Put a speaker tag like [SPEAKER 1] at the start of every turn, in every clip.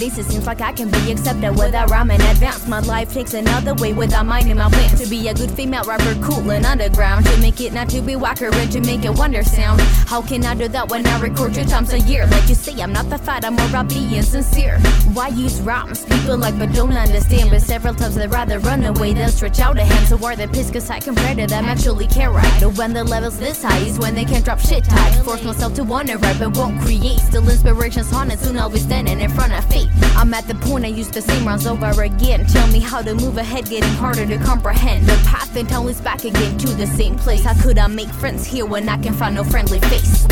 [SPEAKER 1] nowadays it seems like I can be accepted without rhyming advance. My life takes another way without minding my plan. To be a good female rapper, cool and underground. To make it not to be whacker and to make it wonder sound. How can I do that when I record 2 times a year? Like you say, I'm not the fat, I'm more being sincere. Why use rhymes? People like but don't understand. But several times they'd rather run away than stretch out a hand. So why the piss, cause I compare to them actually care, right? But when the level's this high is when they can't drop shit tight. Force myself to wanna write but won't create. Still inspiration's haunted, soon I'll be standing in front of fate. I'm at the point I use the same rounds over again. Tell me how to move ahead, getting harder to comprehend. The path and always back again to the same place. How could I make friends here when I can find no friendly face?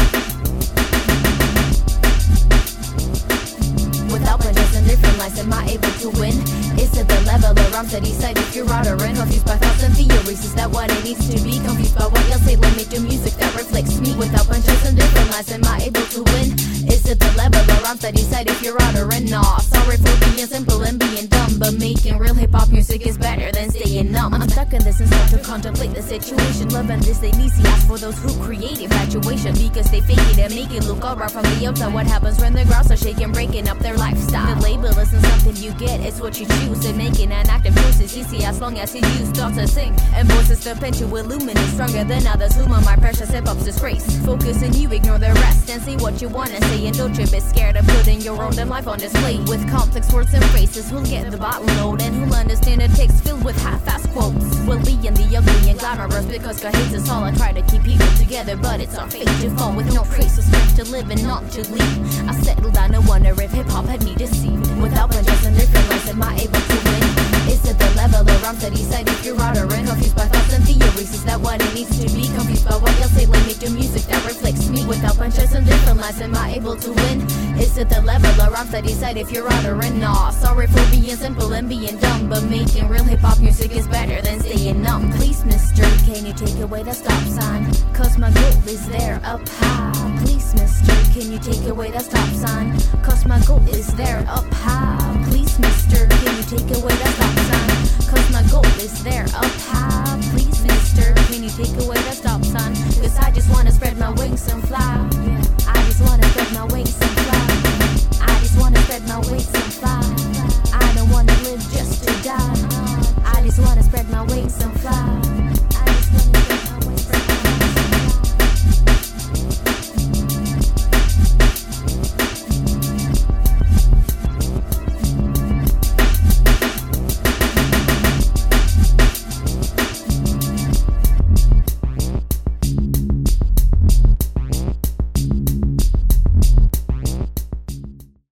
[SPEAKER 1] Without windows and different lights, am I able to win? Is it the level of rhymes that decide if you're out or in? Confused by thoughts and theories, is that what it needs to be? Confused by what you'll say, let me do music that reflects me. Without punches and different lights, am I able to win? Is it the level of rhymes that decide if you're out or in? Nah, sorry for being simple and being dumb, but making real hip-hop music is better than staying numb. I'm stuck in this and start to contemplate the situation. Loving this ain't easy, ask for those who create infatuation, because they fake it and make it look alright from the outside. What happens when the grounds are shaking, breaking up their lifestyle? The label isn't something you get, it's what you choose. And making an active choice is easy as long as you use thoughts to sing. And voices to pen to illuminate, stronger than others. Whom are my precious hip-hop's disgrace? Focus and you ignore the rest and say what you wanna say. And don't you be scared of putting your own damn life on display. With complex words and phrases, who'll get the bottom load and who'll understand the text filled with half-assed quotes. We'll be in the ugly and glamorous because God hates us all. I try to keep people together, but it's our fate to fall with no trace of strength to live and not to leave. I settled down and wonder if hip-hop had me deceived. Without punches and different lights, am I able to win? Is it the level of rhymes that decide if you're out or in? Confused by thoughts and theories, is that what it needs to be? Confused by what you'll say, let me do music that reflects me. Without punches and different lights, am I able to win? Is it the level of rhymes that decide if you're out or in? Nah, sorry for being simple and being dumb, but making real hip-hop music is better than staying numb. Please, mister, can you take away the stop sign? Cause my goal is there up high. Please, mister, can you take away the stop sign? Cause my goal is there up high. Please,